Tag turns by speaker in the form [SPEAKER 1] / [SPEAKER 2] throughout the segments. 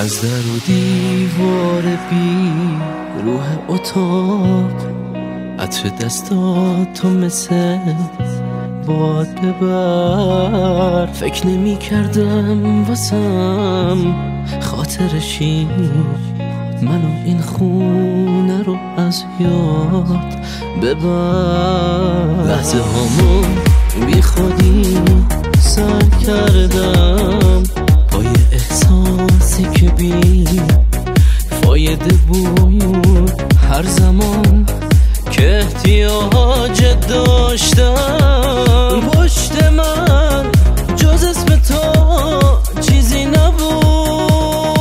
[SPEAKER 1] از در و دیوار بی روح اتاق عطر دستاتو مثل باد ببر. فکر نمی کردم واسم خاطرشی منو این خونه رو از یاد ببر. لحظه هامو بی خودی سر کردم پای احساسی که بی فایده بود. هر زمان که احتیاج داشتم پشت من جز اسم تو چیزی نبود.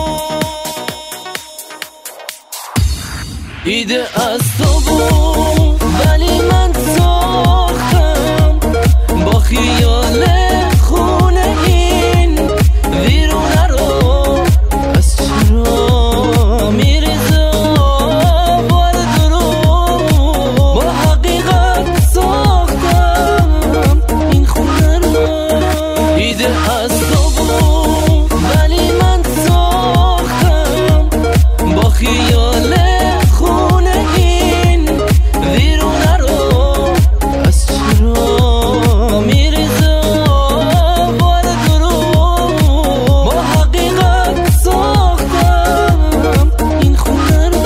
[SPEAKER 1] ایده از تو بود ولی من ساختم با خیال خونه این ویرونه رو. از چرا میریزه بار دروغ با حقیقت ساختم این خونه رو. ایده از تو بود ولی من ساختم با خیال خونه این ویرونه رو. از چرا میریزه بار دروغ با حقیقت ساختم این خونه رو.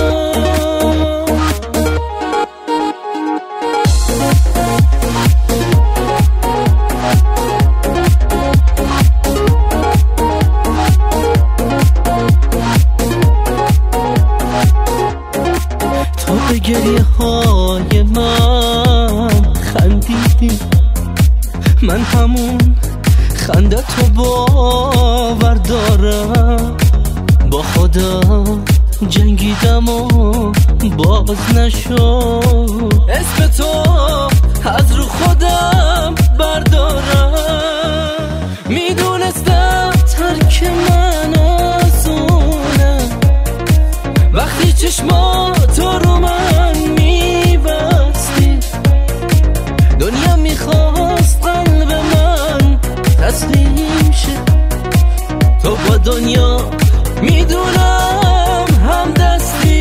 [SPEAKER 1] تو به گریه های من خندیدی، من همون خنده تو باور دارم. با خودم جنگیدم و باز نشد اسم تو از رو خودم بردارم. میدونستم ترک من آسونه وقتی چشماتو رو من میبستی. دنیا میخواست قلب من تسلیم شه، تو با دنیا میدونم هم دستی.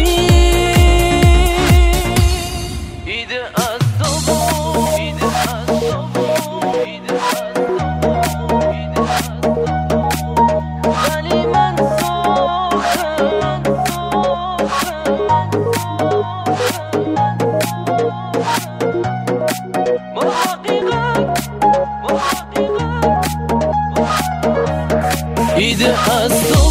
[SPEAKER 1] ایده از تو بود، ایده از تو بود، ایده از تو بود، ایده از تو بود ولی من ساختم با حقیقت. ایده از تو